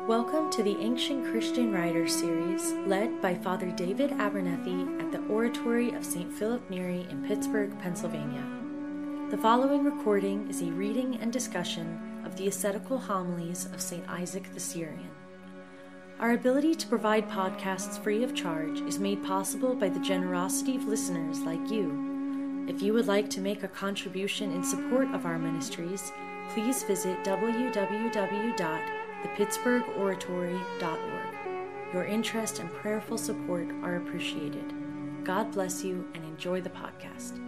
Welcome to the Ancient Christian Writers series, led by Father David Abernethy at the Oratory of St. Philip Neri in Pittsburgh, Pennsylvania. The following recording is a reading and discussion of the ascetical homilies of St. Isaac the Syrian. Our ability to provide podcasts free of charge is made possible by the generosity of listeners like you. If you would like to make a contribution in support of our ministries, please visit www.thepittsburghoratory.org. Your interest and prayerful support are appreciated. God bless you and enjoy the podcast.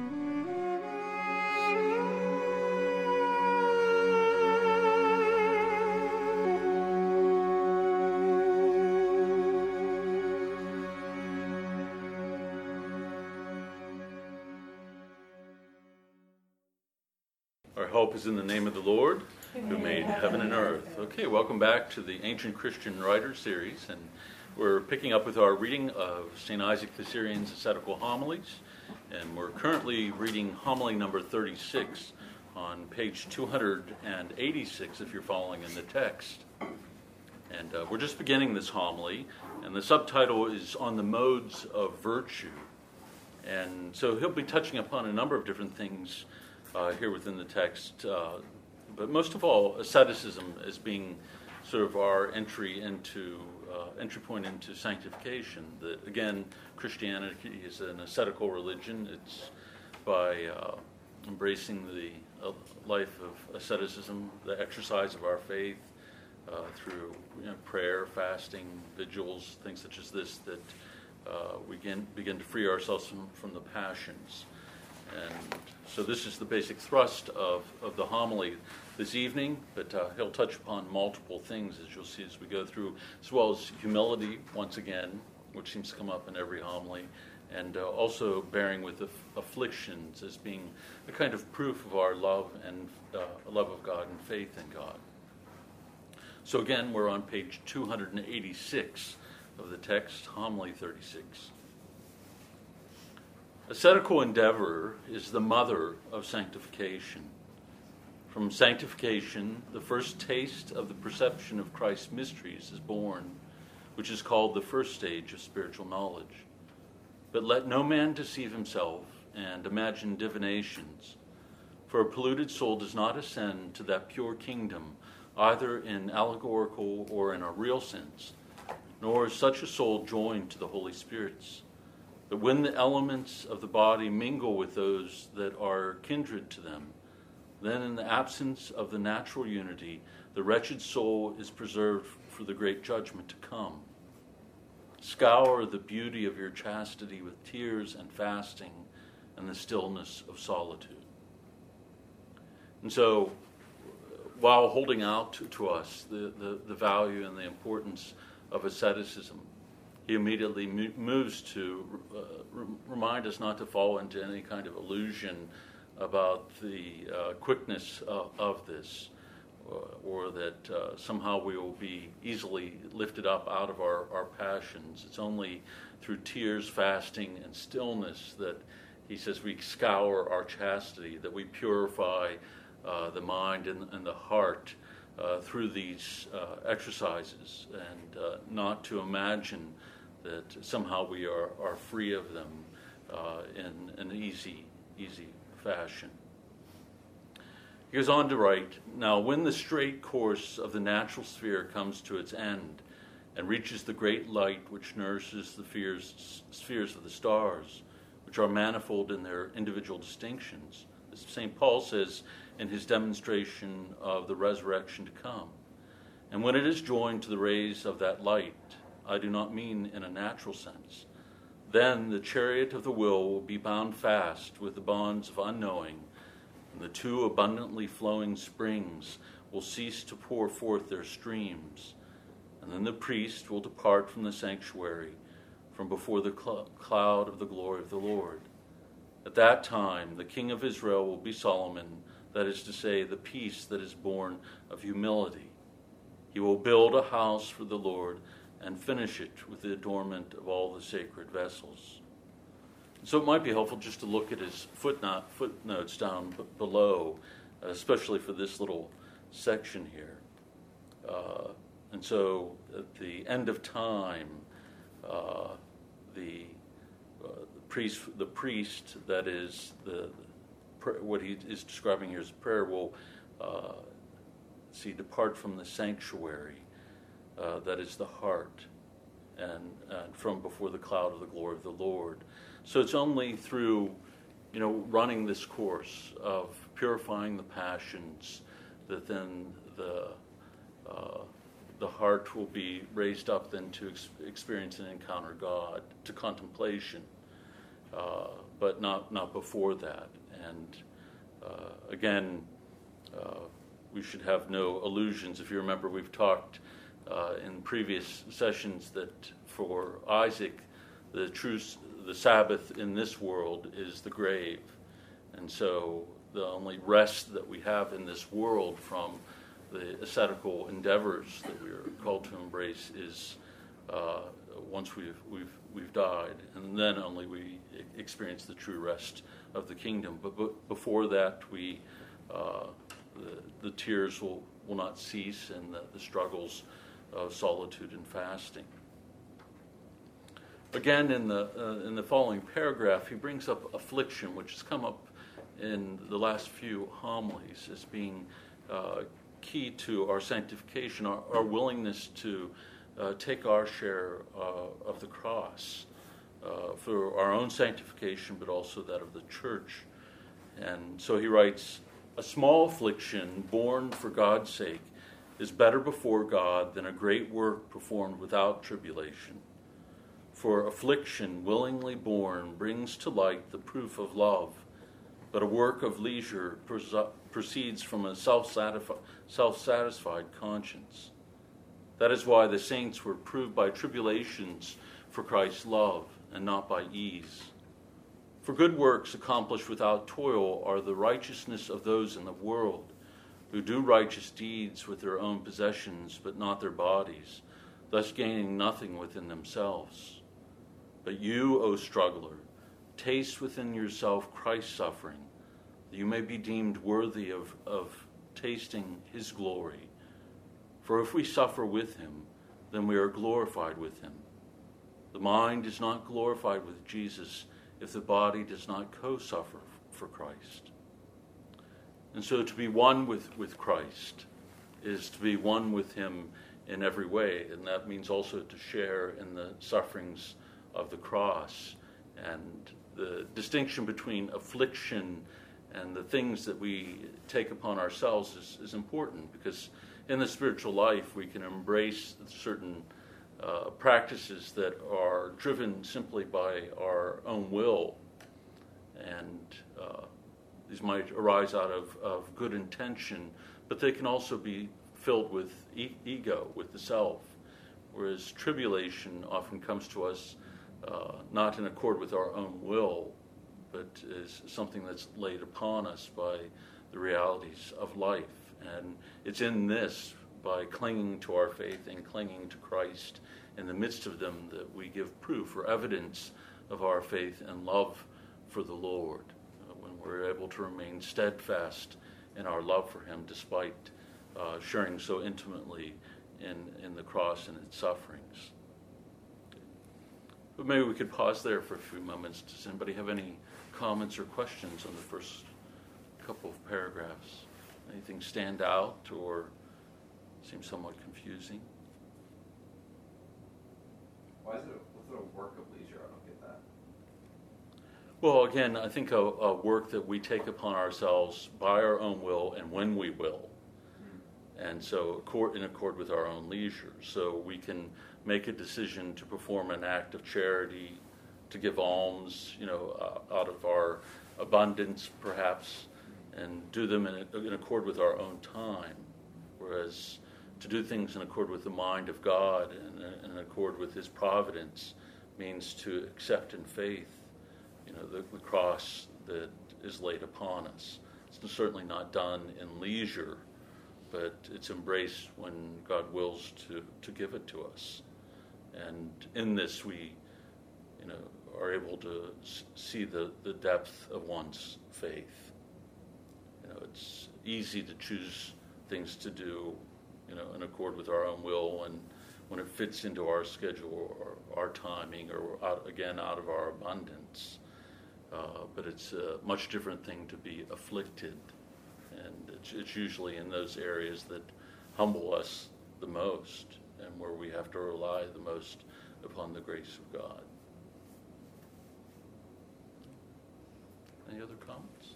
Our hope is in the name of the Lord, who made heaven and earth. Okay, welcome back to the Ancient Christian Writers series, and we're picking up with our reading of St. Isaac the Syrian's ascetical homilies, and we're currently reading homily number 36 on page 286 if you're following in the text. And we're just beginning this homily, and the subtitle is On the Modes of Virtue. And so he'll be touching upon a number of different things here within the text, but most of all, asceticism as being sort of our entry point into sanctification. That again, Christianity is an ascetical religion. It's by embracing the life of asceticism, the exercise of our faith through prayer, fasting, vigils, things such as this, that we begin to free ourselves from the passions. And so this is the basic thrust of the homily this evening, but he'll touch upon multiple things, as you'll see as we go through, as well as humility, once again, which seems to come up in every homily, and also bearing with afflictions as being a kind of proof of our love and love of God and faith in God. So again, we're on page 286 of the text, homily 36. Ascetical endeavor is the mother of sanctification. From sanctification, the first taste of the perception of Christ's mysteries is born, which is called the first stage of spiritual knowledge. But let no man deceive himself and imagine divinations, for a polluted soul does not ascend to that pure kingdom, either in allegorical or in a real sense, nor is such a soul joined to the Holy Spirits. But when the elements of the body mingle with those that are kindred to them, then in the absence of the natural unity, the wretched soul is preserved for the great judgment to come. Scour the beauty of your chastity with tears and fasting and the stillness of solitude. And so, while holding out to us the value and the importance of asceticism, he immediately moves to remind us not to fall into any kind of illusion about the quickness of this, or that somehow we will be easily lifted up out of our passions. It's only through tears, fasting, and stillness that he says we scour our chastity, that we purify the mind and the heart through these exercises, and not to imagine that somehow we are free of them in an easy fashion. He goes on to write, now when the straight course of the natural sphere comes to its end and reaches the great light which nourishes the spheres of the stars, which are manifold in their individual distinctions, as St. Paul says in his demonstration of the resurrection to come, and when it is joined to the rays of that light, I do not mean in a natural sense, then the chariot of the will be bound fast with the bonds of unknowing, and the two abundantly flowing springs will cease to pour forth their streams, and then the priest will depart from the sanctuary, from before the cloud of the glory of the Lord. At that time, the King of Israel will be Solomon, that is to say, the peace that is born of humility. He will build a house for the Lord, and finish it with the adornment of all the sacred vessels. So it might be helpful just to look at his footnotes down below, especially for this little section here. And so at the end of time, the priest, that is what he is describing here as prayer, will depart from the sanctuary, that is the heart, and from before the cloud of the glory of the Lord. So it's only through, running this course of purifying the passions that then the heart will be raised up then to experience and encounter God, to contemplation, but not before that. And again, we should have no illusions. If you remember, we've talked in previous sessions that for Isaac, the Sabbath in this world is the grave. And so the only rest that we have in this world from the ascetical endeavors that we are called to embrace is once we've died, and then only we experience the true rest of the kingdom. But before that, the tears will not cease, and the struggles of solitude and fasting. Again, in the following paragraph, he brings up affliction, which has come up in the last few homilies as being key to our sanctification, our willingness to take our share of the cross for our own sanctification, but also that of the church. And so he writes, "A small affliction borne for God's sake is better before God than a great work performed without tribulation. For affliction willingly borne brings to light the proof of love, but a work of leisure proceeds from a self-satisfied conscience. That is why the saints were proved by tribulations for Christ's love, and not by ease. For good works accomplished without toil are the righteousness of those in the world, who do righteous deeds with their own possessions, but not their bodies, thus gaining nothing within themselves. But you, O struggler, taste within yourself Christ's suffering, that you may be deemed worthy of tasting his glory. For if we suffer with him, then we are glorified with him. The mind is not glorified with Jesus if the body does not co-suffer for Christ." And so to be one with Christ is to be one with him in every way, and that means also to share in the sufferings of the cross. And the distinction between affliction and the things that we take upon ourselves is important, because in the spiritual life we can embrace certain practices that are driven simply by our own will, and these might arise out of good intention, but they can also be filled with ego, with the self, whereas tribulation often comes to us not in accord with our own will, but is something that's laid upon us by the realities of life. And it's in this, by clinging to our faith and clinging to Christ in the midst of them, that we give proof or evidence of our faith and love for the Lord, when we're able to remain steadfast in our love for him despite sharing so intimately in the cross and its sufferings. But maybe we could pause there for a few moments. Does anybody have any comments or questions on the first couple of paragraphs? Anything stand out or seem somewhat confusing? Why is it a work of leisure? I don't get that. Well, again, I think a work that we take upon ourselves by our own will and when we will. And so in accord with our own leisure. So we can make a decision to perform an act of charity, to give alms, out of our abundance perhaps, and do them in accord with our own time. Whereas to do things in accord with the mind of God and in accord with his providence means to accept in faith, the cross that is laid upon us. It's certainly not done in leisure, but it's embraced when God wills to give it to us. And in this we, are able to see the depth of one's faith. It's easy to choose things to do in accord with our own will, and when it fits into our schedule or our timing, or out of our abundance. But it's a much different thing to be afflicted, and it's usually in those areas that humble us the most, and where we have to rely the most upon the grace of God. Any other comments?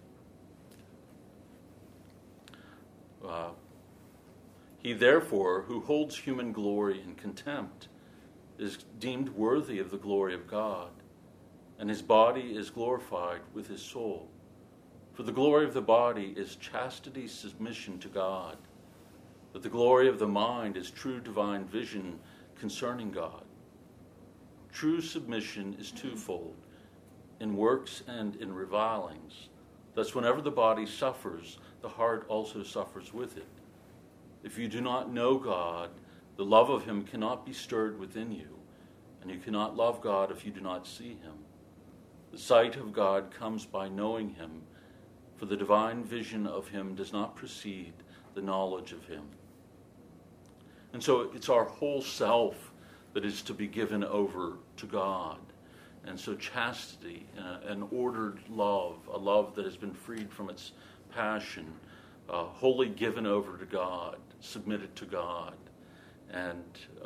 He therefore, who holds human glory in contempt, is deemed worthy of the glory of God, and his body is glorified with his soul. For the glory of the body is chastity, submission to God, but the glory of the mind is true divine vision concerning God. True submission is twofold, in works and in revilings. Thus, whenever the body suffers, the heart also suffers with it. If you do not know God, the love of him cannot be stirred within you, and you cannot love God if you do not see him. The sight of God comes by knowing him, for the divine vision of him does not precede the knowledge of him. And so it's our whole self that is to be given over to God. And so chastity, an ordered love, a love that has been freed from its passion, wholly given over to God, submitted to God, and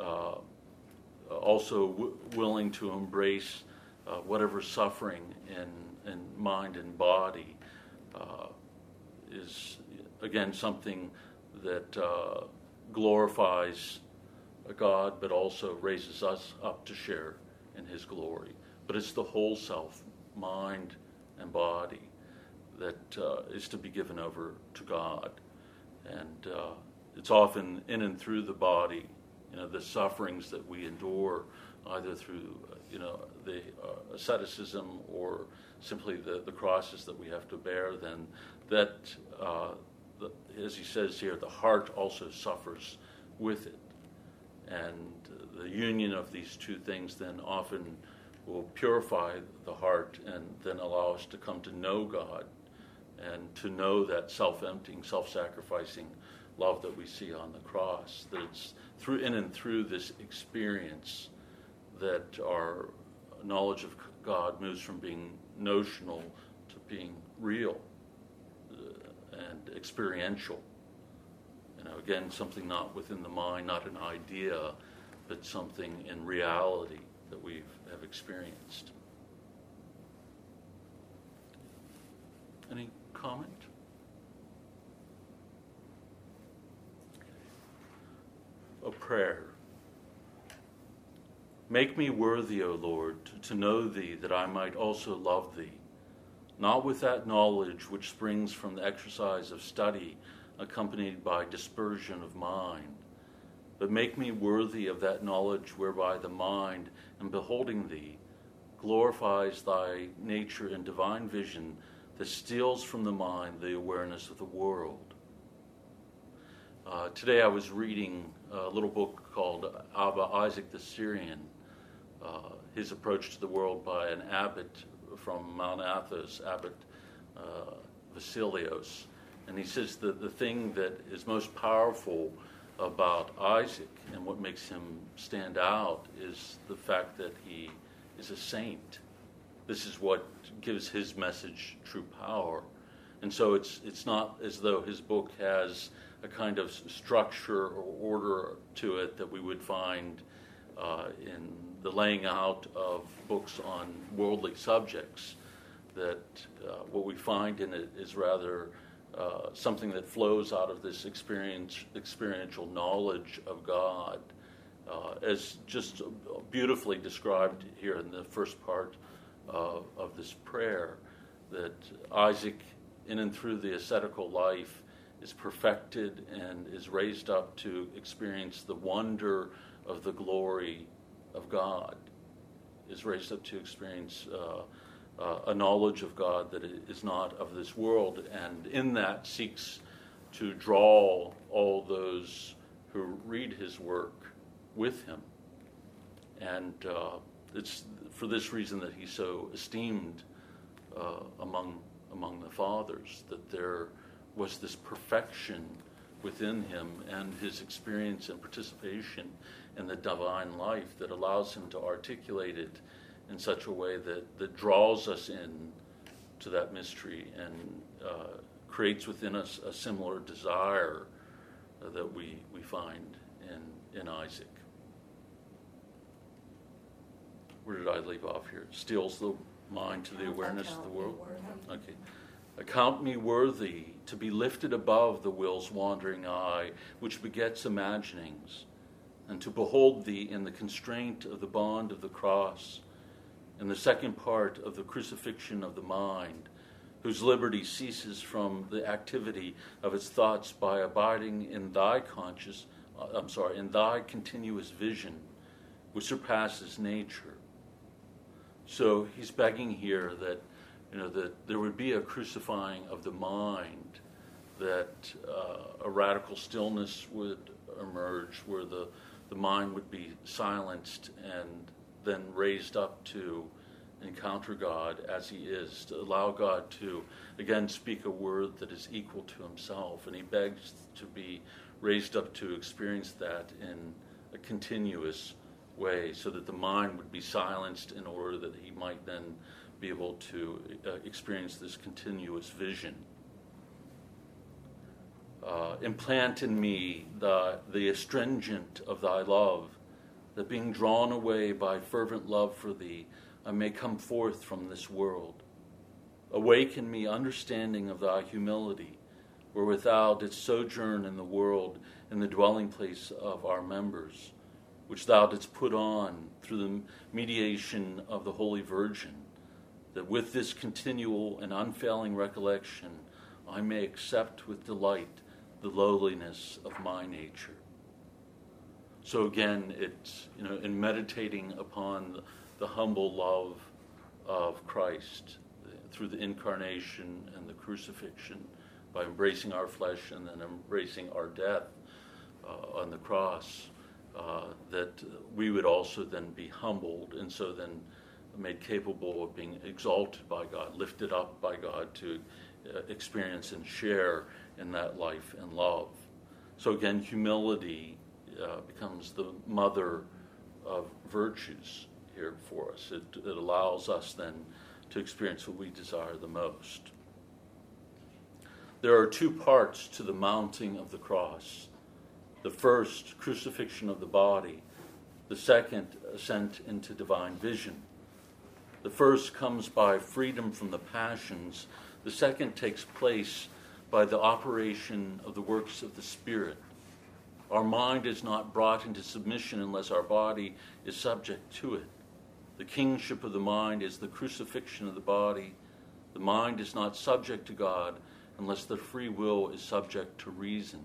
also willing to embrace whatever suffering in mind and body is, again, something that glorifies God, but also raises us up to share in his glory. But it's the whole self, mind and body, that is to be given over to God. And it's often in and through the body, the sufferings that we endure, either through, the asceticism or simply the crosses that we have to bear, then that, as he says here, the heart also suffers with it. And the union of these two things then often will purify the heart and then allow us to come to know God and to know that self-emptying, self-sacrificing love that we see on the cross. That it's in and through this experience that our knowledge of God moves from being notional to being real and experiential. Again, something not within the mind, not an idea, but something in reality that we have experienced. Any comment? A prayer. Make me worthy, O Lord, to know thee, that I might also love thee, not with that knowledge which springs from the exercise of study, accompanied by dispersion of mind, but make me worthy of that knowledge whereby the mind, in beholding thee, glorifies thy nature in divine vision that steals from the mind the awareness of the world. Today I was reading a little book called Abba Isaac the Syrian, his approach to the world by an abbot from Mount Athos, Abbot Vasilios. And he says that the thing that is most powerful about Isaac and what makes him stand out is the fact that he is a saint. This is what gives his message true power. And so it's not as though his book has a kind of structure or order to it that we would find in the laying out of books on worldly subjects. That what we find in it is rather something that flows out of this experiential knowledge of God, as just beautifully described here in the first part of this prayer, that Isaac, in and through the ascetical life, is perfected and is raised up to experience the wonder of the glory of God, is raised up to experience a knowledge of God that is not of this world, and in that seeks to draw all those who read his work with him. And it's for this reason that he's so esteemed among the fathers, that there was this perfection within him and his experience and participation in the divine life that allows him to articulate it in such a way that draws us in to that mystery and creates within us a similar desire that we find in Isaac. Where did I leave off here? Steals the mind to the awareness of the world. Okay. Account me worthy to be lifted above the will's wandering eye, which begets imaginings, and to behold thee in the constraint of the bond of the cross, in the second part of the crucifixion of the mind, whose liberty ceases from the activity of its thoughts by abiding in thy in thy continuous vision, which surpasses nature. So he's begging here that, that there would be a crucifying of the mind, that a radical stillness would emerge where the mind would be silenced and then raised up to encounter God as he is, to allow God to, again, speak a word that is equal to himself. And he begs to be raised up to experience that in a continuous way, so that the mind would be silenced in order that he might then be able to experience this continuous vision. Implant in me the astringent of thy love, that being drawn away by fervent love for thee, I may come forth from this world. Awaken me understanding of thy humility, wherewith thou didst sojourn in the world, in the dwelling place of our members, which thou didst put on through the mediation of the Holy Virgin, that with this continual and unfailing recollection I may accept with delight the lowliness of my nature. So again, it's, in meditating upon the humble love of Christ through the incarnation and the crucifixion, by embracing our flesh and then embracing our death on the cross, that we would also then be humbled, and so then made capable of being exalted by God, lifted up by God to experience and share in that life and love. So again, humility becomes the mother of virtues here for us. It allows us then to experience what we desire the most. There are two parts to the mounting of the cross. The first, crucifixion of the body. The second, ascent into divine vision. The first comes by freedom from the passions. The second takes place by the operation of the works of the Spirit. Our mind is not brought into submission unless our body is subject to it. The kingship of the mind is the crucifixion of the body. The mind is not subject to God unless the free will is subject to reason.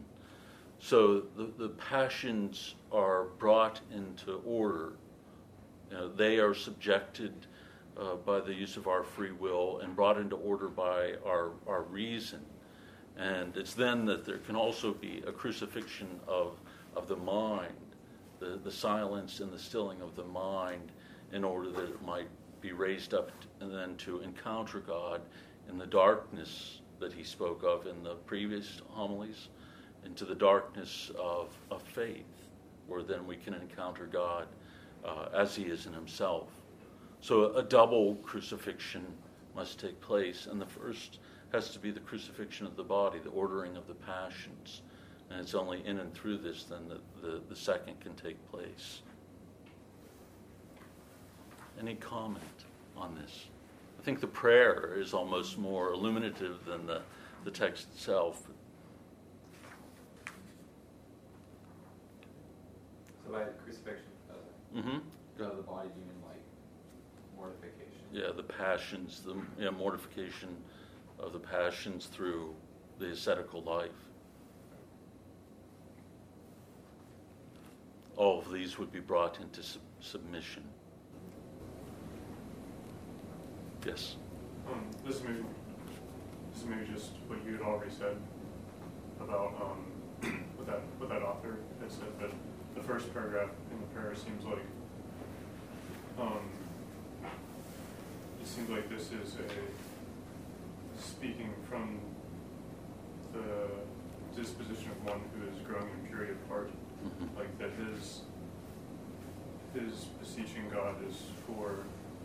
So the passions are brought into order. They are subjected by the use of our free will and brought into order by our reason. And it's then that there can also be a crucifixion of the mind, the silence and the stilling of the mind, in order that it might be raised up and then to encounter God in the darkness that he spoke of in the previous homilies, into the darkness of faith, where then we can encounter God as he is in himself. So a double crucifixion must take place, and the first has to be the crucifixion of the body, the ordering of the passions. And it's only in and through this then that the second can take place. Any comment on this? I think the prayer is almost more illuminative than the text itself. So by the crucifixion of the body, do you mean like mortification? Yeah, the passions, the mortification of the passions through the ascetical life. All of these would be brought into submission. Yes? This is maybe just what you had already said about what that author had said, but the first paragraph in the prayer seems like this is a speaking from the disposition of one who is growing in purity of heart, like that his beseeching God is for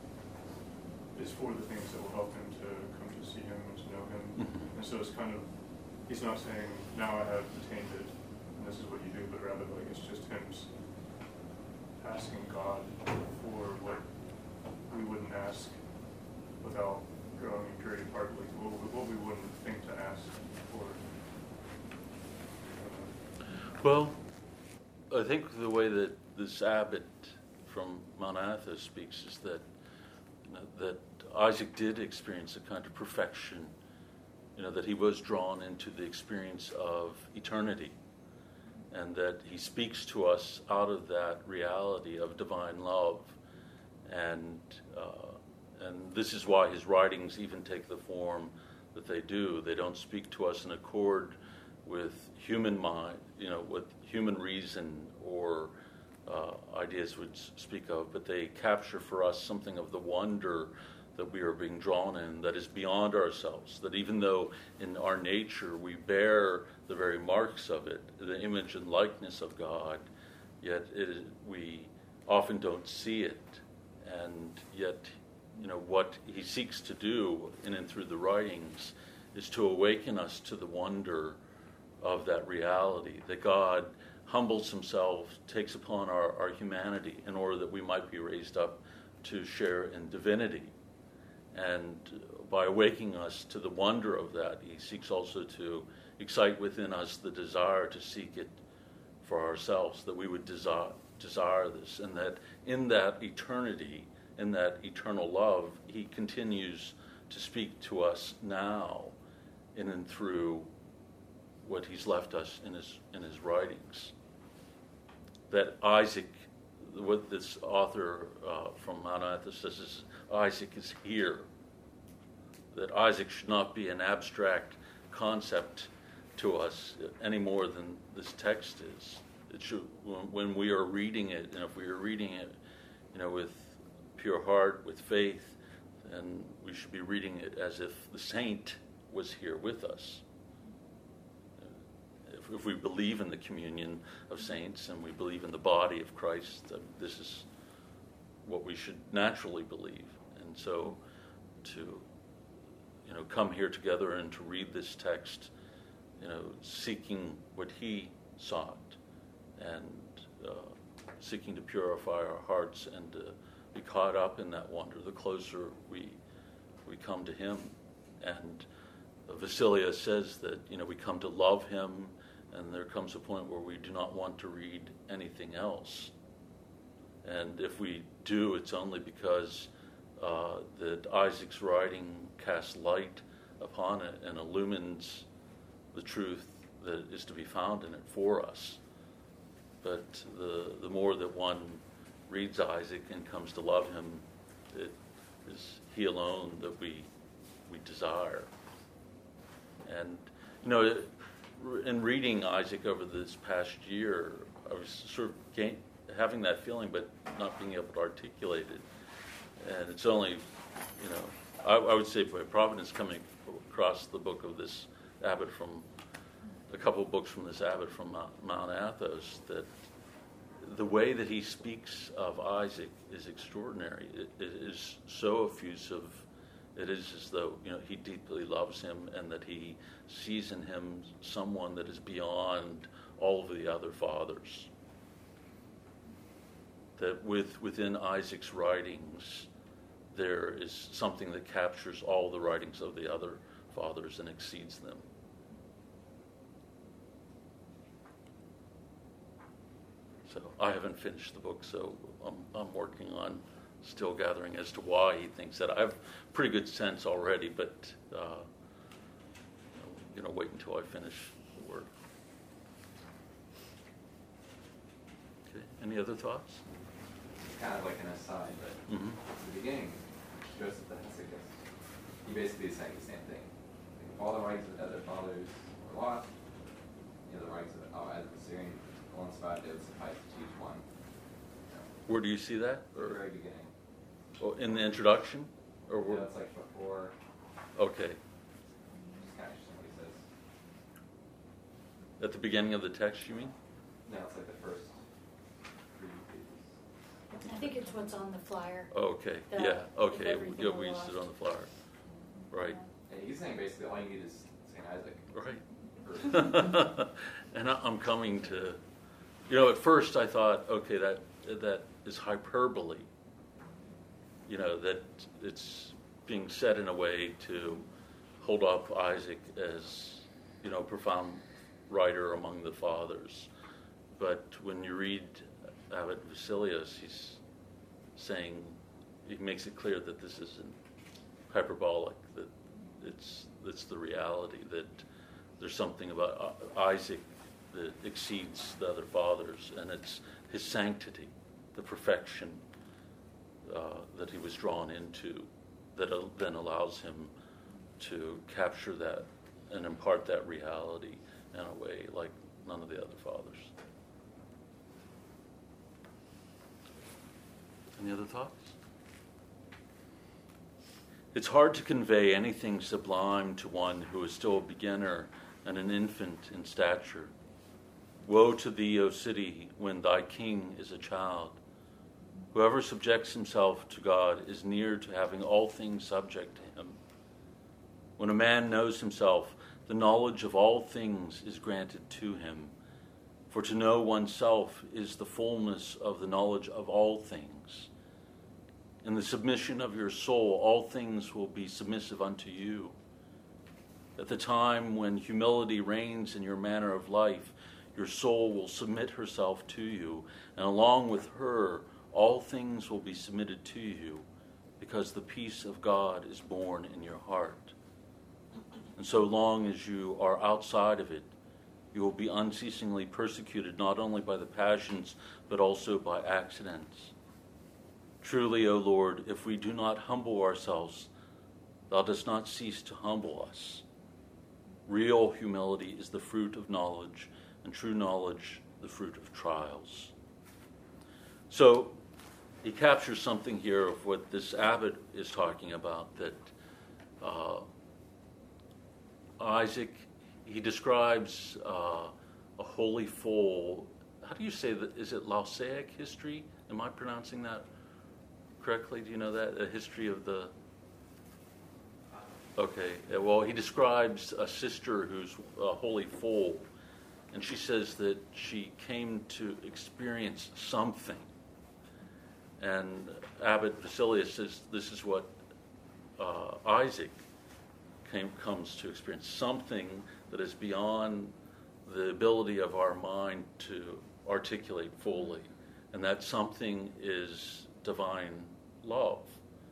the things that will help him to come to see him and to know him. And so it's kind of, he's not saying, now I have attained it, and this is what you do, but rather like it's just him asking God for what we wouldn't ask without growing in purity of heart, like what we wouldn't think to ask for. Well, I think the way that this abbot from Mount Athos speaks is that that Isaac did experience a kind of perfection, that he was drawn into the experience of eternity, and that he speaks to us out of that reality of divine love, and this is why his writings even take the form that they do. They don't speak to us in accord with human mind, with human reason or ideas would speak of, but they capture for us something of the wonder that we are being drawn in that is beyond ourselves, that even though in our nature we bear the very marks of it, the image and likeness of God, yet we often don't see it, and yet what he seeks to do in and through the writings is to awaken us to the wonder of that reality, that God humbles himself, takes upon our humanity in order that we might be raised up to share in divinity. And by awakening us to the wonder of that, he seeks also to excite within us the desire to seek it for ourselves, that we would desire this, and that in that eternity, in that eternal love, he continues to speak to us now in and through what he's left us in his writings. That Isaac, what this author from Mount Athos says is, Isaac is here. That Isaac should not be an abstract concept to us any more than this text is. It should, when we are reading it, and if we are reading it, with pure heart, with faith, then we should be reading it as if the saint was here with us. If we believe in the communion of saints and we believe in the body of Christ, this is what we should naturally believe. And so to come here together and to read this text, seeking what he sought and seeking to purify our hearts and to be caught up in that wonder, the closer we come to him. And Vasilia says that we come to love him, and there comes a point where we do not want to read anything else. And if we do, it's only because that Isaac's writing casts light upon it and illumines the truth that is to be found in it for us. But the more that one reads Isaac and comes to love him, it is he alone that we desire. And in reading Isaac over this past year, I was sort of having that feeling, but not being able to articulate it. And it's only, I would say by providence coming across the book of this abbot from, a couple of books from this abbot from Mount Athos, that the way that he speaks of Isaac is extraordinary. It is so effusive. It is as though he deeply loves him, and that he sees in him someone that is beyond all of the other fathers. That within Isaac's writings, there is something that captures all the writings of the other fathers and exceeds them. So I haven't finished the book, so I'm working on still gathering as to why he thinks that. I have a pretty good sense already, but wait until I finish the work. Okay. Any other thoughts? Kind of like an aside, but at the beginning, Joseph the Hesychist, he basically is saying the same thing. Like, if all the writings of the other fathers were lost, the writings of Isaac the Syrian all inspired, they would suffice to teach one. Where do you see that? At the very beginning. Oh, in the introduction? Or Yeah, it's like before. Okay. Just kind of what he says. At the beginning of the text, you mean? No, it's like the first 3 pages. I think it's what's on the flyer. Okay, The- yeah, okay, everything yeah, we we used it lost. on the flyer. Right, And he's saying basically all you need is St. Isaac. right. And I'm coming to, at first I thought, okay, that is hyperbole. That it's being said in a way to hold up Isaac as, profound writer among the fathers. But when you read Abbot Basilius, he's saying, he makes it clear that this isn't hyperbolic, that it's the reality, that there's something about Isaac that exceeds the other fathers, and it's his sanctity, the perfection that he was drawn into, that then allows him to capture that and impart that reality in a way like none of the other fathers. Any other thoughts? It's hard to convey anything sublime to one who is still a beginner and an infant in stature. Woe to thee, O city, when thy king is a child. Whoever subjects himself to God is near to having all things subject to him. When a man knows himself, the knowledge of all things is granted to him. For to know oneself is the fullness of the knowledge of all things. In the submission of your soul, all things will be submissive unto you. At the time when humility reigns in your manner of life, your soul will submit herself to you, and along with her, all things will be submitted to you, because the peace of God is born in your heart. And so long as you are outside of it, you will be unceasingly persecuted not only by the passions, but also by accidents. Truly, O Lord, if we do not humble ourselves, thou dost not cease to humble us. Real humility is the fruit of knowledge, and true knowledge the fruit of trials. So he captures something here of what this abbot is talking about, that Isaac, he describes a holy foal. How do you say that? Is it Lausaic history? Am I pronouncing that correctly? Do you know that? A history of the... Okay, well, he describes a sister who's a holy foal, and she says that she came to experience something. And Abbot Basilius says this is what Isaac comes to experience, something that is beyond the ability of our mind to articulate fully. And that something is divine love.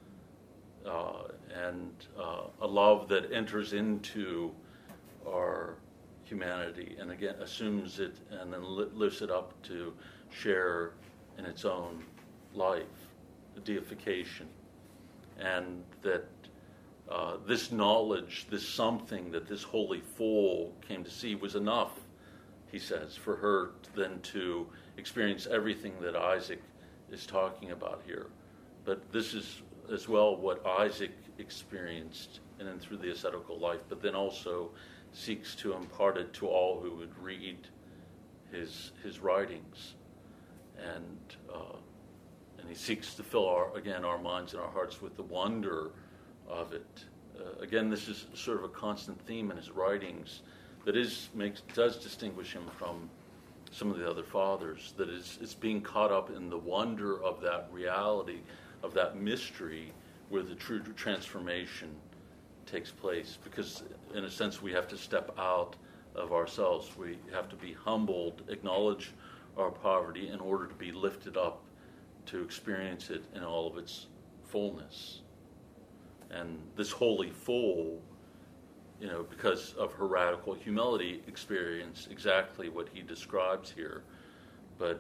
And a love that enters into our humanity and again assumes it and then lifts it up to share in its own life, the deification. And that this knowledge, this something that this holy foal came to see was enough, he says, for her then to experience everything that Isaac is talking about here. But this is as well what Isaac experienced and then through the ascetical life, but then also seeks to impart it to all who would read his writings. And he seeks to fill our minds and our hearts with the wonder of it. Again, this is sort of a constant theme in his writings that does distinguish him from some of the other fathers, that it's being caught up in the wonder of that reality, of that mystery where the true transformation takes place. Because in a sense we have to step out of ourselves. We have to be humbled, acknowledge our poverty in order to be lifted up to experience it in all of its fullness. And this holy foal, because of her radical humility, experienced exactly what he describes here. But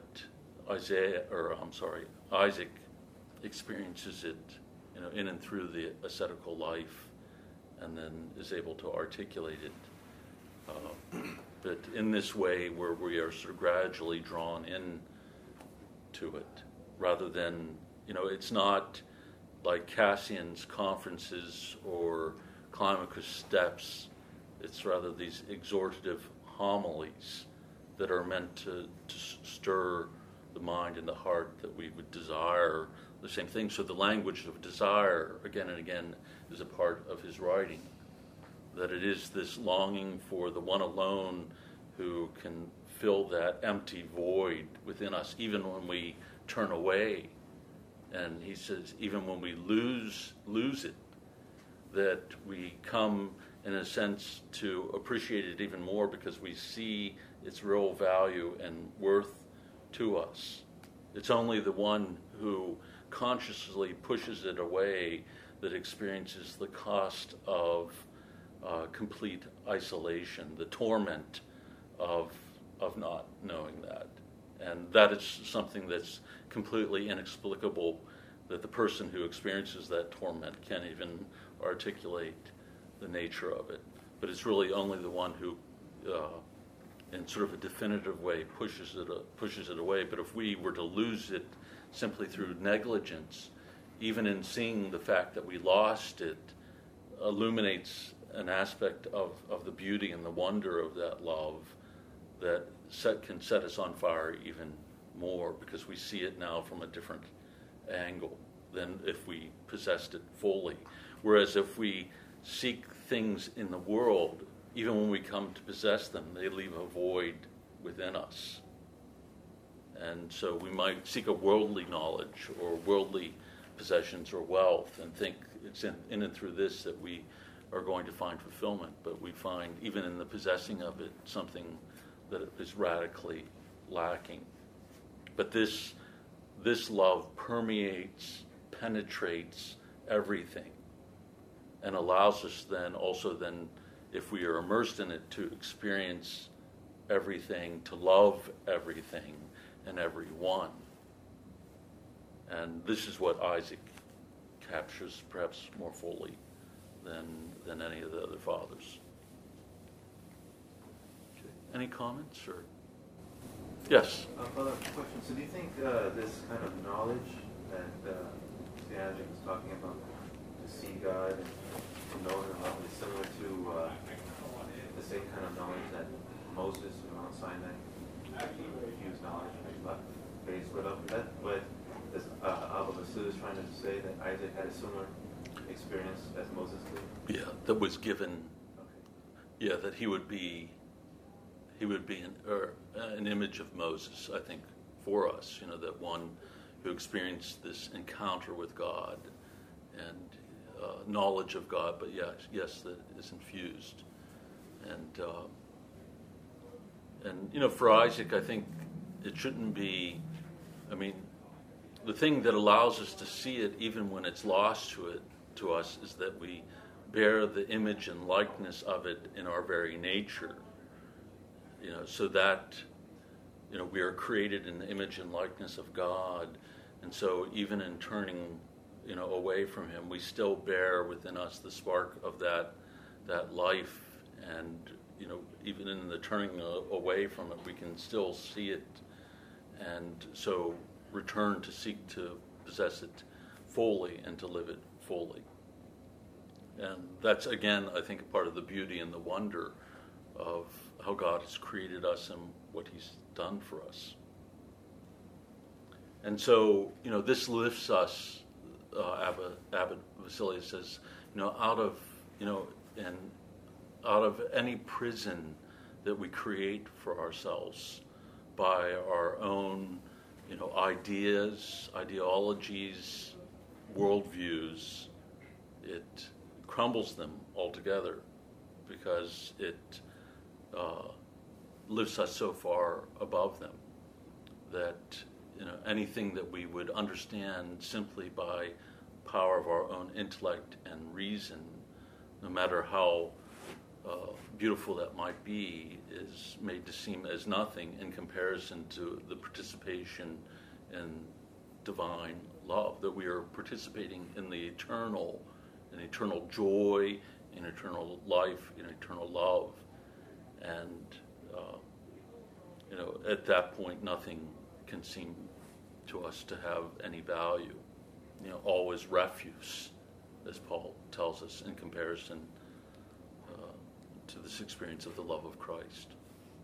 Isaac experiences it, in and through the ascetical life, and then is able to articulate it. But in this way, where we are sort of gradually drawn in to it, rather than, it's not like Cassian's conferences or Climacus steps. It's rather these exhortative, homilies that are meant to stir the mind and the heart that we would desire the same thing. So the language of desire, again and again, is a part of his writing. That it is this longing for the one alone who can fill that empty void within us, even when we turn away. And he says, even when we lose it, that we come, in a sense, to appreciate it even more because we see its real value and worth to us. It's only the one who consciously pushes it away that experiences the cost of complete isolation, the torment of not knowing that. And that is something that's completely inexplicable, that the person who experiences that torment can't even articulate the nature of it. But it's really only the one who, in sort of a definitive way, pushes it away. But if we were to lose it simply through negligence, even in seeing the fact that we lost it, illuminates an aspect of the beauty and the wonder of that love that can set us on fire even more, because we see it now from a different angle than if we possessed it fully. Whereas if we seek things in the world, even when we come to possess them, they leave a void within us. And so we might seek a worldly knowledge or worldly possessions or wealth and think it's in and through this that we are going to find fulfillment. But we find, even in the possessing of it, something that is radically lacking. But this love permeates, penetrates everything, and allows us then, if we are immersed in it, to experience everything, to love everything and everyone. And this is what Isaac captures perhaps more fully than any of the other fathers. Okay. Any comments? Or yes? Father, question. So do you think this kind of knowledge that St. Isaac is talking about, to see God and to know Him, is similar to the same kind of knowledge that Moses and Mount Sinai used knowledge, face lit up? Is that what Abba Basu is trying to say, that Isaac had a similar experience as Moses did? Yeah, that was given. Okay. Yeah, that he would be an image of Moses, I think, for us. That one who experienced this encounter with God and knowledge of God, but yes, that is infused. And for Isaac, I think it shouldn't be. The thing that allows us to see it, even when it's lost to us, is that we bear the image and likeness of it in our very nature. So that we are created in the image and likeness of God, and so even in turning away from Him, we still bear within us the spark of that life, and even in the turning away from it, we can still see it, and so return to seek to possess it fully and to live it fully. And that's, again, I think, a part of the beauty and the wonder of how God has created us and what He's done for us. And so, this lifts us, Abbot Basilius says, out of any prison that we create for ourselves by our own, ideas, ideologies, worldviews, it crumbles them altogether because it lifts us so far above them that anything that we would understand simply by power of our own intellect and reason, no matter how beautiful that might be, is made to seem as nothing in comparison to the participation in divine love, that we are participating in the eternal joy, in eternal life, in eternal love. And at that point, nothing can seem to us to have any value. All is refuse, as Paul tells us, in comparison to this experience of the love of Christ.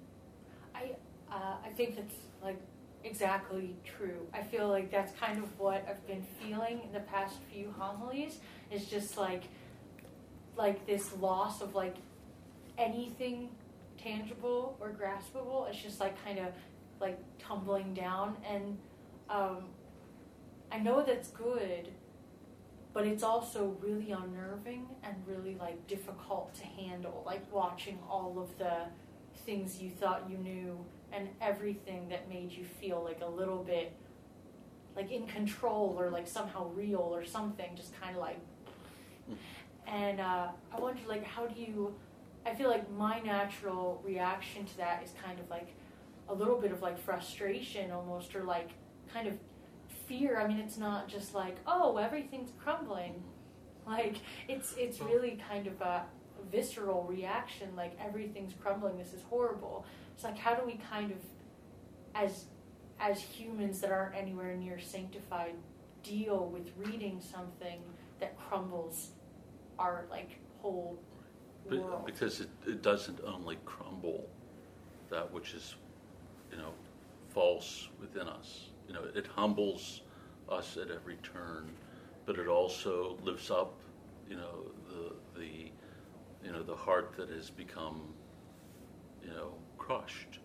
I think it's like exactly true. I feel like that's kind of what I've been feeling in the past few homilies. Is just like this loss of like anything tangible or graspable. It's just like kind of like tumbling down, and I know that's good, but it's also really unnerving and really like difficult to handle, like watching all of the things you thought you knew and everything that made you feel like a little bit like in control or like somehow real or something, just kind of like, and I wonder like how do you, I feel like my natural reaction to that is kind of like a little bit of like frustration almost, or like kind of fear. I mean, it's not just like, oh, everything's crumbling. Like it's really kind of a visceral reaction, like everything's crumbling, this is horrible. It's like, how do we kind of, as humans that aren't anywhere near sanctified, deal with reading something that crumbles our like whole world? Because it doesn't only crumble that which is, false within us. It humbles us at every turn, but it also lifts up, the heart that has become, crushed,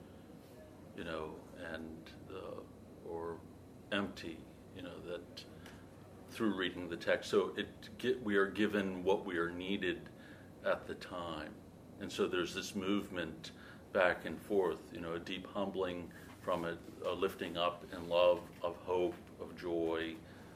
or empty, that through reading the text. So we are given what we are needed at the time, and so there's this movement back and forth, a deep humbling from it, a lifting up in love, of hope, of joy,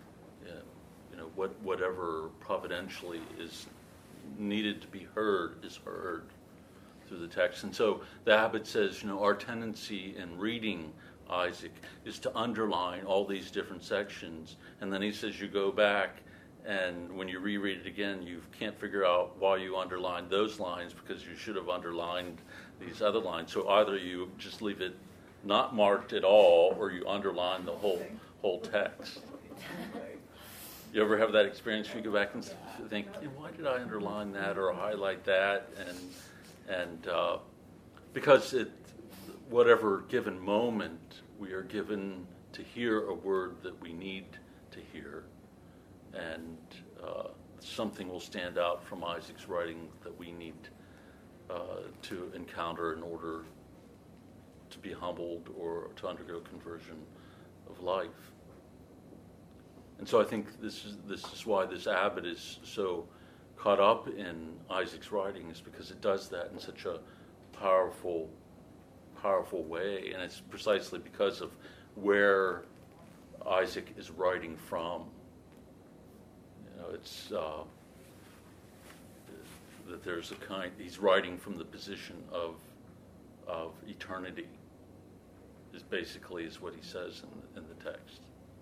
whatever providentially is needed to be heard is heard through the text. And so the abbot says, our tendency in reading Isaac is to underline all these different sections, and then he says you go back, and when you reread it again, you can't figure out why you underlined those lines because you should have underlined these other lines. So either you just leave it not marked at all, or you underline the whole text. You ever have that experience where you go back and think, why did I underline that or highlight that? And because whatever given moment, we are given to hear a word that we need to hear, and something will stand out from Isaac's writing that we need to encounter in order to be humbled or to undergo conversion of life. And so I think this is why this abbot is so caught up in Isaac's writing, is because it does that in such a powerful way, and it's precisely because of where Isaac is writing from. It's that there's he's writing from the position of eternity, is basically what he says in the text.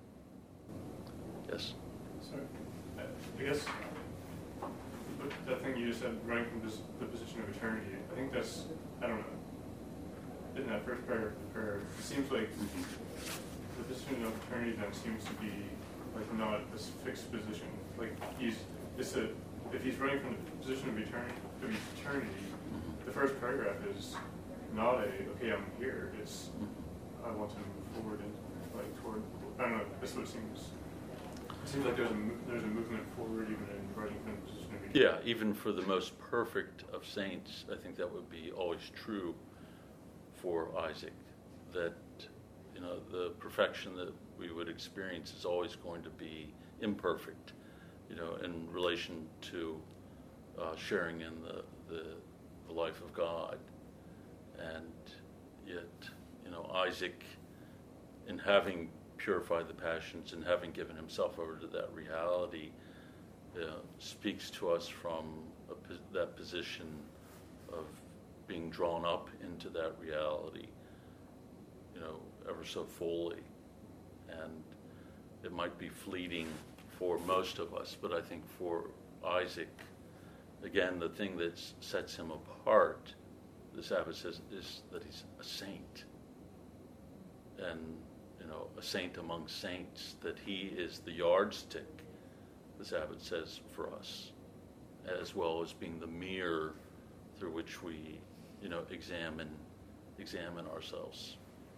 Yes? Sorry. I guess that thing you just said, writing from the position of eternity, I think that's, I don't know, in that first paragraph of the prayer, it seems like the position of eternity then seems to be like not this fixed position. Like if he's writing from the position of eternity, the first paragraph is not okay, I'm here. It's I want to move forward and like toward. I don't know. That's what it seems. It seems like there's a movement forward even in writing from the position of eternity. Yeah, even for the most perfect of saints, I think that would be always true for Isaac. That the perfection that we would experience is always going to be imperfect, in relation to sharing in the life of God. And yet, Isaac, in having purified the passions and having given himself over to that reality, speaks to us from that position of being drawn up into that reality, ever so fully. And it might be fleeting for most of us, but I think for Isaac, again, the thing that sets him apart, this abbot says, is that he's a saint. And, a saint among saints, that he is the yardstick, this abbot says, for us, as well as being the mirror through which we, examine ourselves.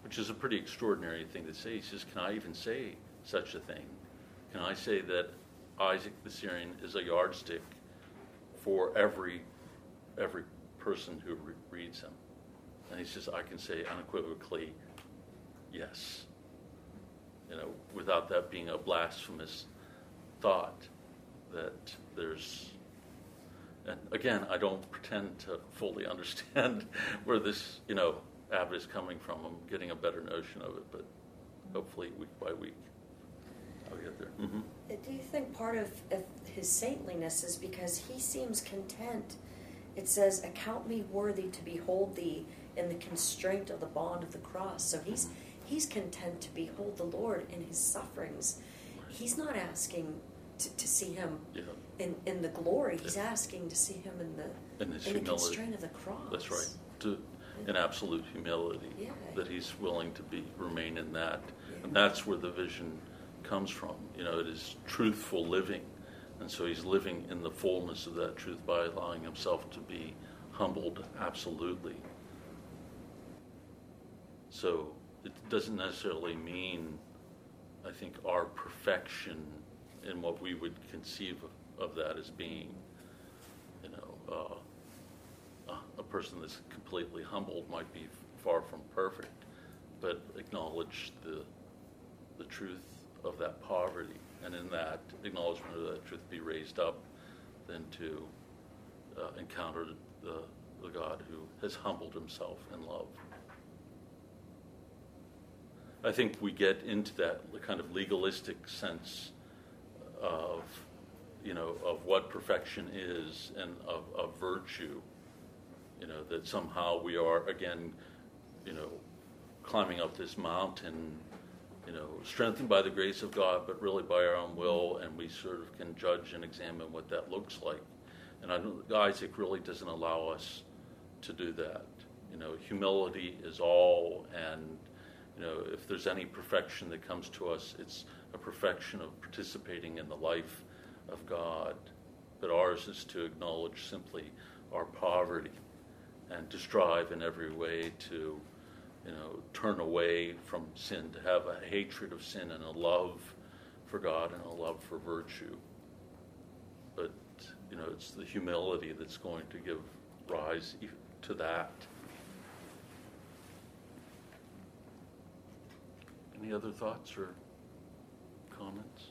which is a pretty extraordinary thing to say. He says, can I even say such a thing? Can I say that Isaac the Syrian is a yardstick for every person who reads him? And he says, I can say unequivocally, yes. Without that being a blasphemous thought that there's... And again, I don't pretend to fully understand where this, abbot is coming from. I'm getting a better notion of it, but hopefully week by week I'll get there. Mm-hmm. Do you think part of his saintliness is because he seems content? It says, account me worthy to behold thee in the constraint of the bond of the cross. So he's content to behold the Lord in his sufferings. He's not asking to see him in the glory. He's asking to see him in the constraint of the cross. That's right. In absolute humility, that he's willing to remain in that. Yeah. And that's where the vision comes from. It is truthful living. And so he's living in the fullness of that truth by allowing himself to be humbled absolutely. So it doesn't necessarily mean, I think, our perfection in what we would conceive of that as being, a person that's completely humbled might be far from perfect, but acknowledge the truth of that poverty, and in that acknowledgement of that truth be raised up, then to encounter the God who has humbled himself in love. I think we get into that kind of legalistic sense of what perfection is and of virtue, that somehow we are, again, climbing up this mountain, strengthened by the grace of God, but really by our own will, and we sort of can judge and examine what that looks like. And Isaac really doesn't allow us to do that. Humility is all, and if there's any perfection that comes to us, it's a perfection of participating in the life of God. But ours is to acknowledge simply our poverty and to strive in every way to, turn away from sin, to have a hatred of sin and a love for God and a love for virtue. But, it's the humility that's going to give rise to that. Any other thoughts or comments?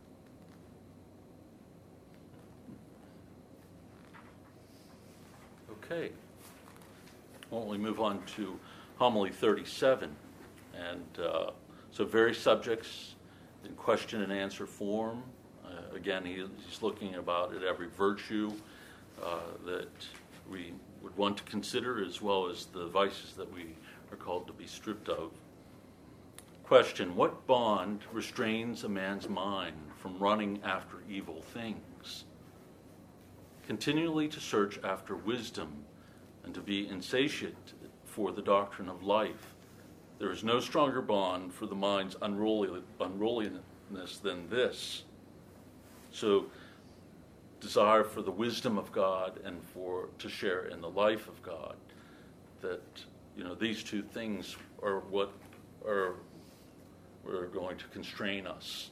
Okay. Why don't we move on to homily 37? And so various subjects in question and answer form. Again, he's looking about at every virtue that we would want to consider, as well as the vices that we are called to be stripped of. Question: what bond restrains a man's mind from running after evil things? Continually to search after wisdom and to be insatiate for the doctrine of life. There is no stronger bond for the mind's unruliness than this. So, desire for the wisdom of God and to share in the life of God. That these two things are what are going to constrain us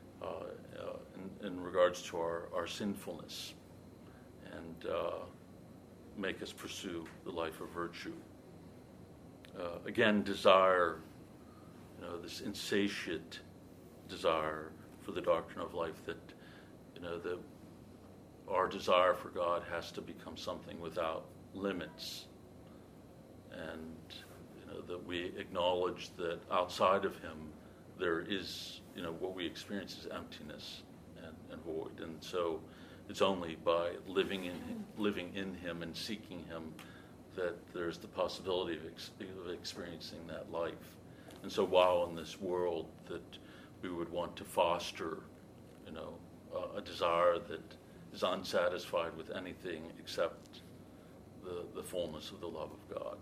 in regards to our sinfulness, and make us pursue the life of virtue. Again, desire, this insatiate desire for the doctrine of life, that that our desire for God has to become something without limits, and that we acknowledge that outside of Him there is, what we experience is emptiness and void, and so it's only by living in Him and seeking Him that there's the possibility of experiencing that life. And so while in this world that we would want to foster, a desire that is unsatisfied with anything except the fullness of the love of God.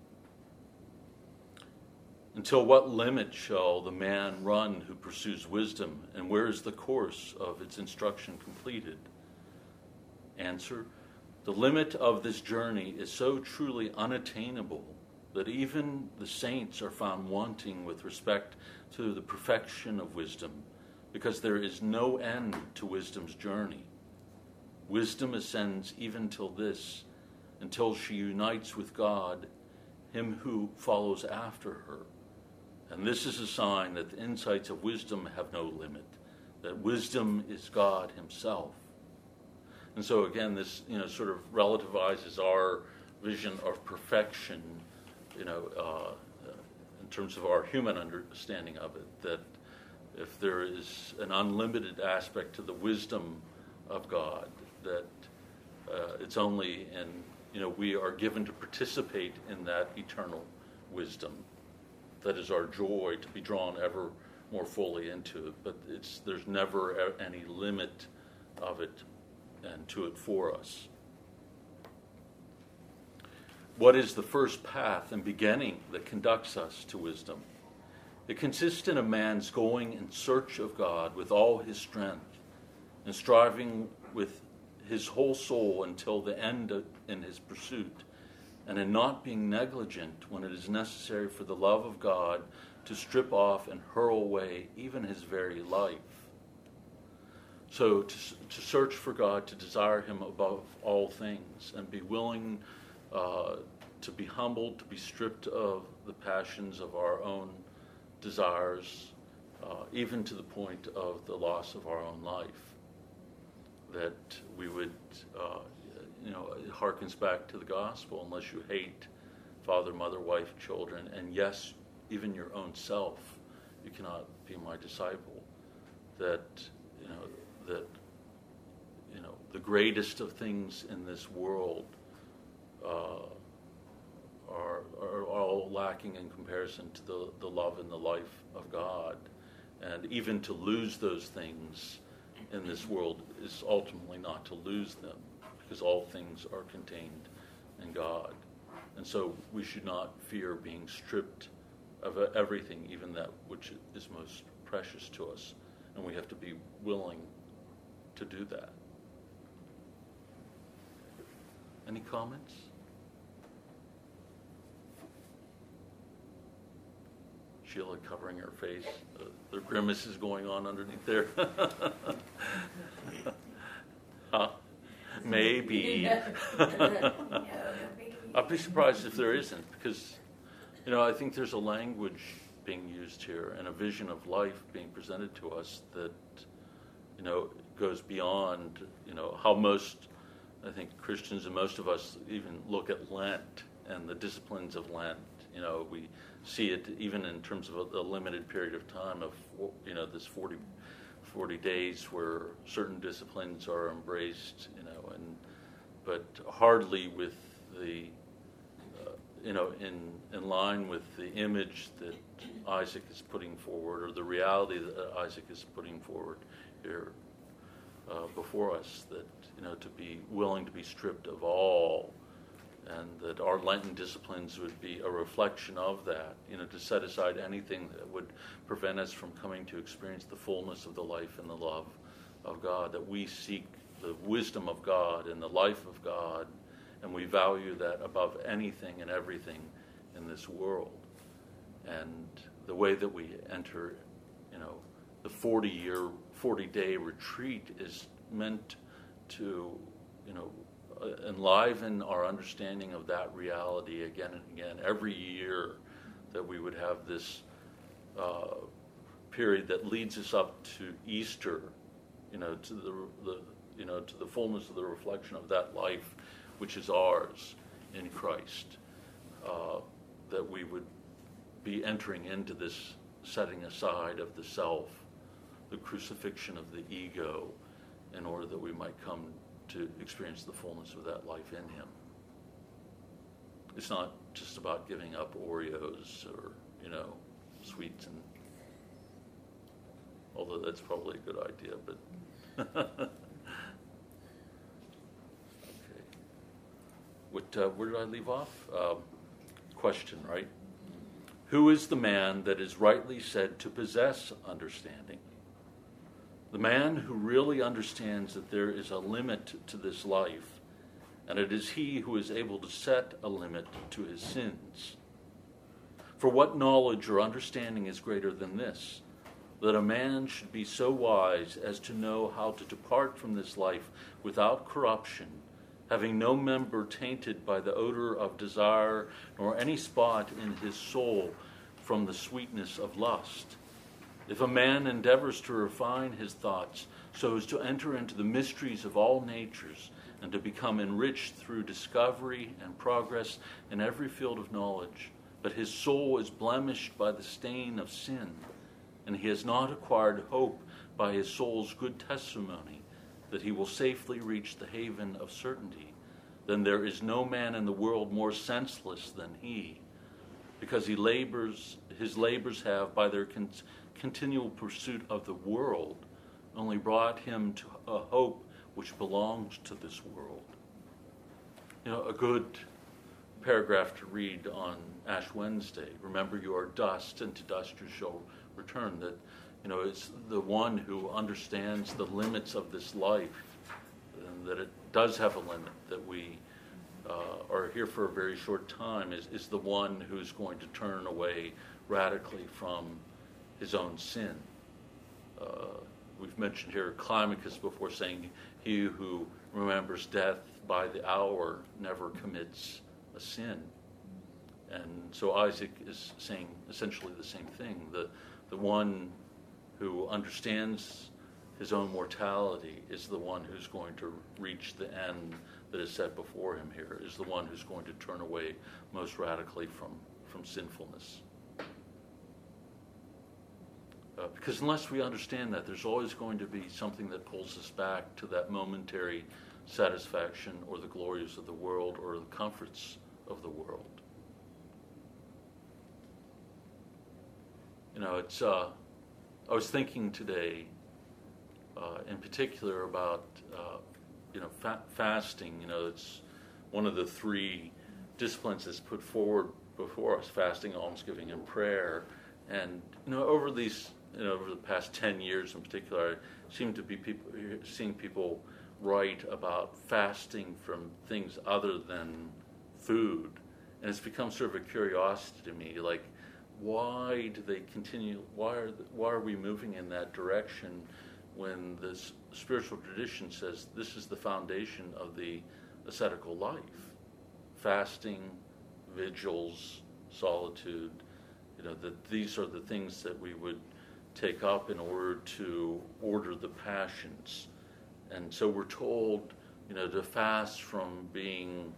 Until what limit shall the man run who pursues wisdom, and where is the course of its instruction completed? Answer: the limit of this journey is so truly unattainable that even the saints are found wanting with respect to the perfection of wisdom, because there is no end to wisdom's journey. Wisdom ascends even till this, until she unites with God, him who follows after her. And this is a sign that the insights of wisdom have no limit, that wisdom is God himself. And so again, this sort of relativizes our vision of perfection, in terms of our human understanding of it, that if there is an unlimited aspect to the wisdom of God, that it's only we are given to participate in that eternal wisdom. That is our joy, to be drawn ever more fully into it. But there's never any limit of it and to it for us. What is the first path and beginning that conducts us to wisdom? It consists in a man's going in search of God with all his strength and striving with his whole soul until the end in his pursuit, and in not being negligent when it is necessary for the love of God to strip off and hurl away even his very life. So to search for God, to desire him above all things, and be willing to be humbled, to be stripped of the passions of our own desires, even to the point of the loss of our own life. That we would, it harkens back to the gospel. Unless you hate father, mother, wife, children, and yes, even your own self, you cannot be my disciple. That the greatest of things in this world are all lacking in comparison to the love and the life of God. And even to lose those things in this world is ultimately not to lose them, because all things are contained in God. And so we should not fear being stripped of everything, even that which is most precious to us. And we have to be willing to do that. Any comments? Sheila covering her face. The grimace is going on underneath there. Maybe. I'd be surprised if there isn't, because, I think there's a language being used here and a vision of life being presented to us that, goes beyond, how most, I think, Christians and most of us even look at Lent and the disciplines of Lent. We see it even in terms of a limited period of time of, this 40 days where certain disciplines are embraced, but hardly with the, in line with the image that Isaac is putting forward, or the reality that Isaac is putting forward here before us, that, to be willing to be stripped of all, and that our Lenten disciplines would be a reflection of that, to set aside anything that would prevent us from coming to experience the fullness of the life and the love of God, that we seek the wisdom of God and the life of God, and we value that above anything and everything in this world. And the way that we enter, the 40-day retreat is meant to, enliven our understanding of that reality again and again. Every year that we would have this period that leads us up to Easter, to the fullness of the reflection of that life which is ours in Christ, that we would be entering into this setting aside of the self, the crucifixion of the ego, in order that we might come to experience the fullness of that life in him. It's not just about giving up Oreos or, sweets, and although that's probably a good idea, but okay. Where did I leave off? Question, right? Who is the man that is rightly said to possess understanding? The man who really understands that there is a limit to this life, and it is he who is able to set a limit to his sins. For what knowledge or understanding is greater than this, that a man should be so wise as to know how to depart from this life without corruption, having no member tainted by the odor of desire, nor any spot in his soul from the sweetness of lust. If a man endeavors to refine his thoughts so as to enter into the mysteries of all natures and to become enriched through discovery and progress in every field of knowledge, but his soul is blemished by the stain of sin, and he has not acquired hope by his soul's good testimony that he will safely reach the haven of certainty, then there is no man in the world more senseless than he, because his labors have, by their continual pursuit of the world, only brought him to a hope which belongs to this world. A good paragraph to read on Ash Wednesday. Remember, you are dust, and to dust you shall return. That, it's the one who understands the limits of this life, and that it does have a limit, that we are here for a very short time, is the one who's going to turn away radically from his own sin. We've mentioned here Climacus before, saying, he who remembers death by the hour never commits a sin. And so Isaac is saying essentially the same thing. The one who understands his own mortality is the one who's going to reach the end that is set before him here, is the one who's going to turn away most radically from sinfulness. Because unless we understand that, there's always going to be something that pulls us back to that momentary satisfaction or the glories of the world or the comforts of the world. I was thinking today, in particular, about fasting. It's one of the three disciplines that's put forward before us: fasting, almsgiving, and prayer. And over the past 10 years in particular, I seem to be seeing people write about fasting from things other than food, and it's become sort of a curiosity to me, like, why do they continue? Why are we moving in that direction when this spiritual tradition says this is the foundation of the ascetical life? Fasting, vigils, solitude, that these are the things that we would take up in order to order the passions. And so we're told, to fast from being,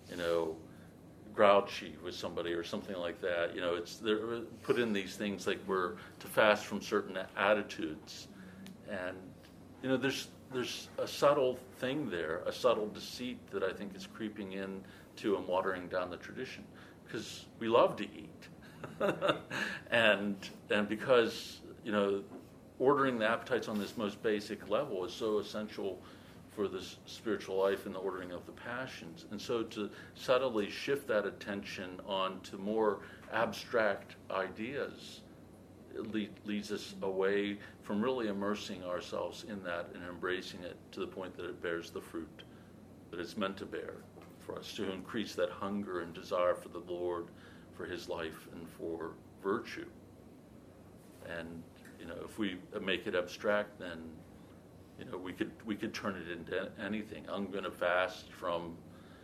grouchy with somebody or something like that. They're put in these things like we're to fast from certain attitudes. And, there's a subtle thing there, a subtle deceit that I think is creeping into and watering down the tradition, because we love to eat. and because, ordering the appetites on this most basic level is so essential for this spiritual life and the ordering of the passions. And so to subtly shift that attention on to more abstract ideas, it leads us away from really immersing ourselves in that and embracing it to the point that it bears the fruit that it's meant to bear, for us to increase that hunger and desire for the Lord, for his life, and for virtue. And if we make it abstract, then we could turn it into anything. I'm going to fast from,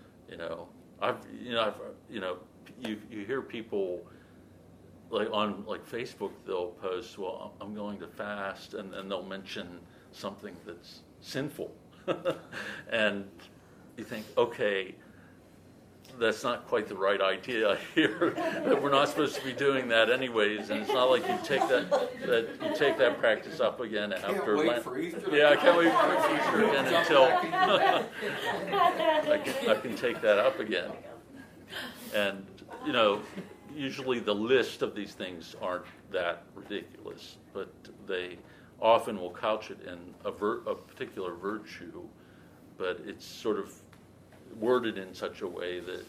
you hear people on Facebook, they'll post, well, I'm going to fast, and they'll mention something that's sinful, and you think, okay, that's not quite the right idea here. That we're not supposed to be doing that anyways, and it's not like you take that practice up again after Lent. Yeah, I can't wait for Easter again until I can take that up again. And usually the list of these things aren't that ridiculous, but they often will couch it in a particular virtue, but it's sort of worded in such a way that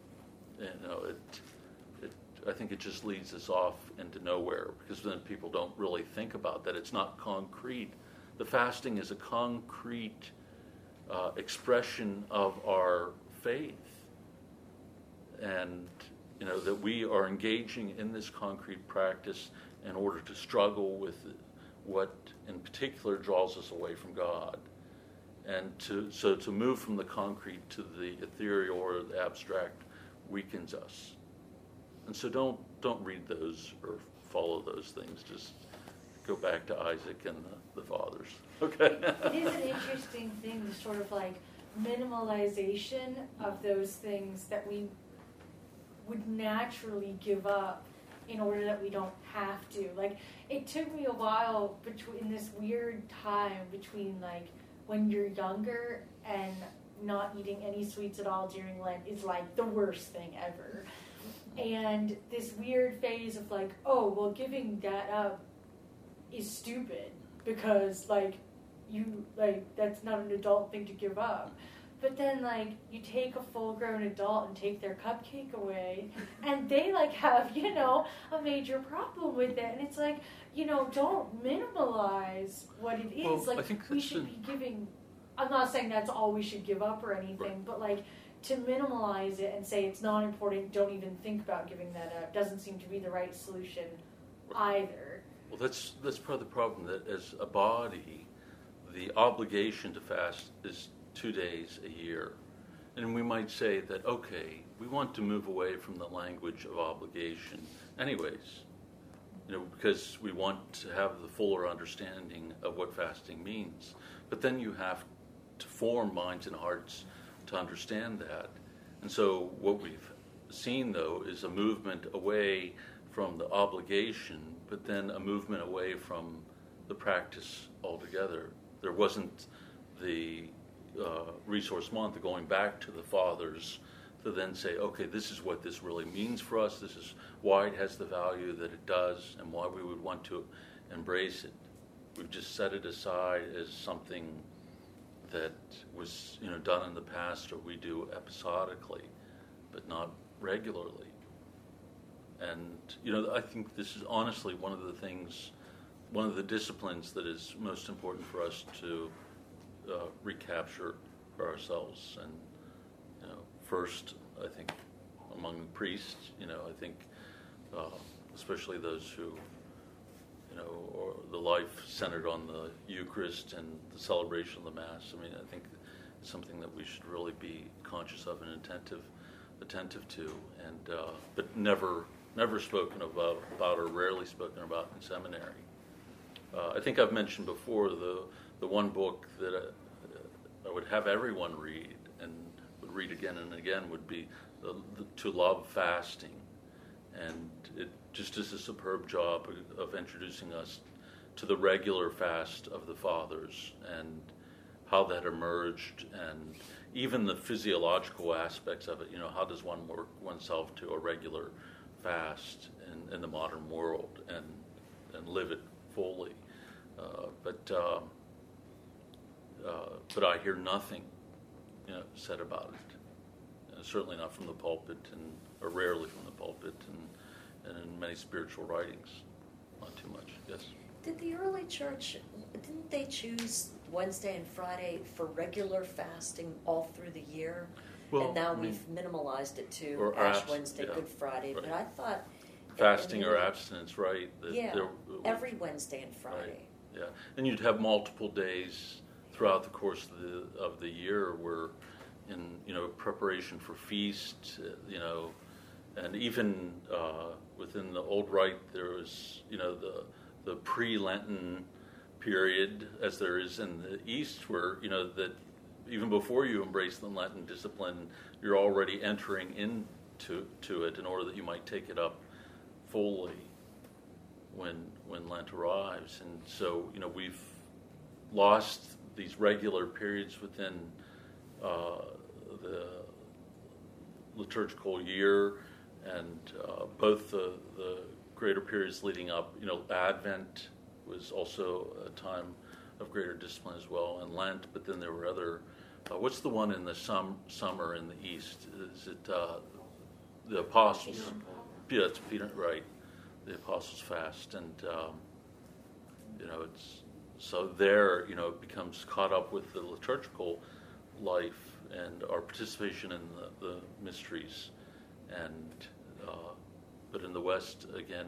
I think it just leads us off into nowhere, because then people don't really think about that. It's not concrete. The fasting is a concrete expression of our faith, and that we are engaging in this concrete practice in order to struggle with what in particular draws us away from God. And to move from the concrete to the ethereal or the abstract weakens us. And so don't read those or follow those things. Just go back to Isaac and the fathers. Okay. It is an interesting thing, the sort of like minimalization of those things that we would naturally give up in order that we don't have to. Like, it took me a while in this weird time between like when you're younger and not eating any sweets at all during Lent is like the worst thing ever. And this weird phase of like, oh, well, giving that up is stupid because like that's not an adult thing to give up. But then like you take a full-grown adult and take their cupcake away and they like have, a major problem with it. And it's like, don't minimalize what it is. Well, like I think we should be giving, I'm not saying that's all we should give up or anything, right. But like to minimalize it and say it's not important, don't even think about giving that up, doesn't seem to be the right solution either. Well, that's part of the problem, that as a body, the obligation to fast is 2 days a year. And we might say that, okay, we want to move away from the language of obligation anyways, because we want to have the fuller understanding of what fasting means. But then you have to form minds and hearts to understand that. And so what we've seen, though, is a movement away from the obligation, but then a movement away from the practice altogether. There wasn't the resource month going back to the fathers to then say, okay, this is what this really means for us, this is why it has the value that it does, and why we would want to embrace it. We've just set it aside as something that was done in the past, or we do episodically, but not regularly. And I think this is honestly one of the disciplines that is most important for us to recapture for ourselves. And first, I think among the priests, I think especially those who or the life centered on the Eucharist and the celebration of the Mass. I mean, I think it's something that we should really be conscious of and attentive to, and but never spoken about or rarely spoken about in seminary. I think I've mentioned before the one book that I would have everyone read and would read again and again would be To Love Fasting, and it just does a superb job of introducing us to the regular fast of the fathers and how that emerged, and even the physiological aspects of it. How does one work oneself to a regular fast in the modern world and live it fully? But I hear nothing said about it. Certainly not from the pulpit, or rarely from the pulpit, and in many spiritual writings. Not too much. Yes. Did the early church, didn't they choose Wednesday and Friday for regular fasting all through the year? Well, and now we've minimalized it to or Ash Wednesday, yeah, Good Friday. right. But I thought Fasting or abstinence, right? Every Wednesday and Friday. Right. Yeah, and you'd have multiple days throughout the course of the year where, in preparation for feast, and even within the old rite there was the pre-Lenten period, as there is in the East, where that even before you embrace the Lenten discipline, you're already entering into it in order that you might take it up fully when Lent arrives. And so we've lost these regular periods within the liturgical year, and both the greater periods leading up. Advent was also a time of greater discipline as well, and Lent. But then there were other. What's the one in the summer in the East? Is it the Apostles? Yeah, it's Peter, right? The Apostles' Fast, and it's so there. It becomes caught up with the liturgical life and our participation in the mysteries, and But in the West, again,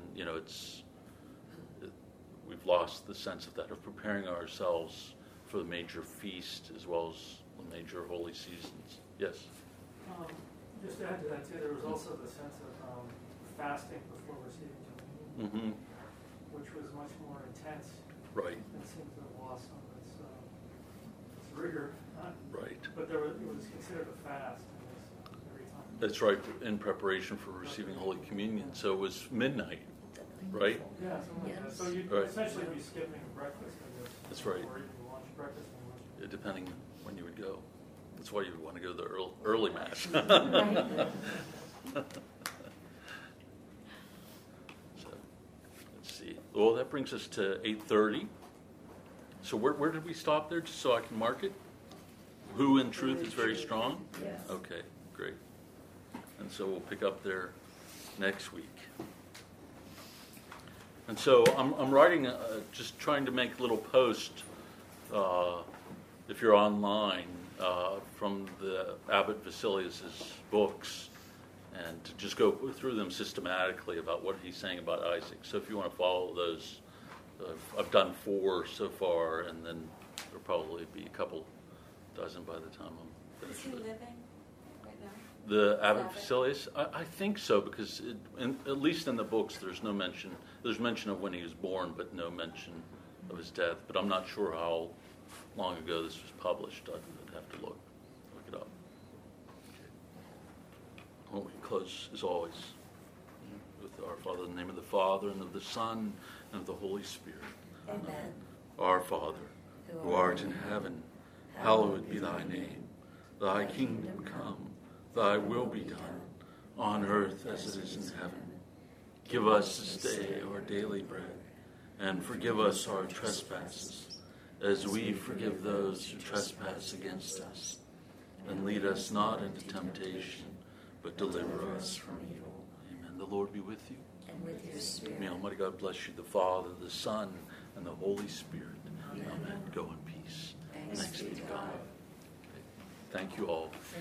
we've lost the sense of that, of preparing ourselves for the major feast as well as the major holy seasons. Yes? Just to add to that, too, there was also the sense of fasting before receiving communion, which was much more intense. Right. It seems to have lost some of its rigor. Right. But it was considered a fast every time. That's right, in preparation for receiving Holy Communion. So it was midnight, right? Yeah, something like that. So you'd essentially be skipping breakfast, I guess. That's right. Or even lunch, breakfast and lunch. Depending when you would go. That's why you would want to go to the early Mass. So, let's see. Well, that brings us to 8:30. So where did we stop there, just so I can mark it? Who in truth is very strong? Yes. Okay, great. And so we'll pick up there next week. And so I'm writing, just trying to make a little post, if you're online, from the Abbot Basilius's books, and to just go through them systematically about what he's saying about Isaac. So if you want to follow those, I've done 4 so far, and then there'll probably be a couple dozen by the time I'm Is finished he with it. living right now? The Abbot Abbot. Basilius? I think so, because at least in the books there's no mention. There's mention of when he was born, but no mention of his death. But I'm not sure how long ago this was published. I'd have to look it up. Okay. Well, we close, as always, with our Father, in the name of the Father, and of the Son, and of the Holy Spirit. Amen. Our Father, who art in heaven, hallowed be thy name. Thy kingdom come, thy will be done, on earth as it is in heaven. Give us this day our daily bread, and forgive us our trespasses, as we forgive those who trespass against us. And lead us not into temptation, but deliver us from evil. Amen. The Lord be with you. And with your spirit. May Almighty God bless you, the Father, the Son, and the Holy Spirit. Amen. Go in peace. Thanks be to God. Okay. Thank you all.